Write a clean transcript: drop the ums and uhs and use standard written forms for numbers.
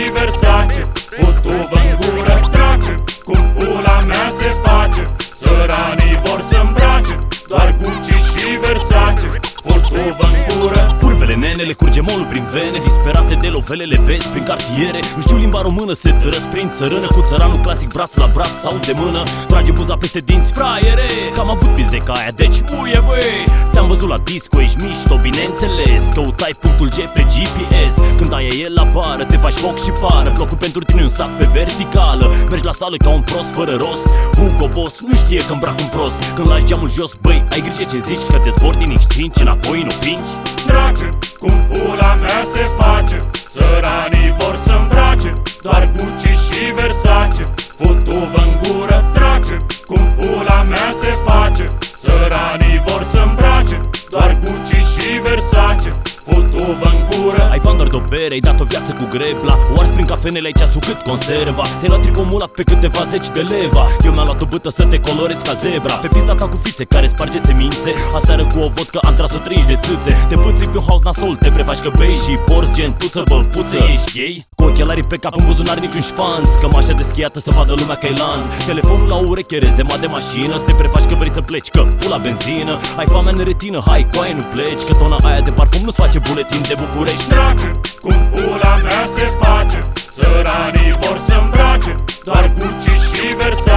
Versace. Futu-vă-n gură, drace, cum pula mea se face. Săranii vor să îmbrace doar Gucci și Versace. Futu-vă-n gură. Curvele nene le curge molul prin vene, disperate de lovele le vezi prin cartiere. Nu știu limba română, se răsprind țărână cu țăranul clasic braț la braț sau de mână. Trage buza peste dinți, fraiere, că am avut pizeca aia, deci uie băi. Te-am văzut la disco, ești mișto, bineînțeles. Căutai punctul G pe GPS. Când aia e la bară, te faci foc și pară. Blocul pentru tine e un sac pe verticală. Mergi la sală ca un prost fără rost. Hugo Boss nu știe că îmbrac un prost. Când lași geamul jos, băi, ai grijă ce zici, că te zbor din X5 înapoi nu pingi. Drace, cum pula mea se face. Săranii vor să îmbrace doar Gucci și Versace. Futu-vă-n gură, drace, cum pula mea se face. Săranii vor să îmbrace doar Gucci și Versace. Futu-vă-n gură. Ai bani doar de-o bere, ai dat o viață cu grebla. O ars prin cafenele, ai ceasul cât conserva. Te-ai luat tricou mulat pe câteva zeci de leva. Eu mi-am luat o bâtă să te colorezi ca zebra. Pe pista ta cu fițe care sparge semințe. Aseară cu o vodcă am tras-o 30 de țâțe. Te bății pe un house nasol, te prefaci că bei și porți gentuță, băpuță. Ești ei? Cu ochelarii pe cap, în buzunar niciun șfanț. Cămașa deschiată să vadă lumea că e lanț. Telefonul la ureche, rezema de mașină. Te prefaci că vrei să pleci, că pula benzină. Ai foamea în retină, hai coaie nu pleci. Că tona aia de parfum nu-ți face buletin de București. Drace, cum pula mea se face. Săranii vor să îmbrace doar Gucci și Versace.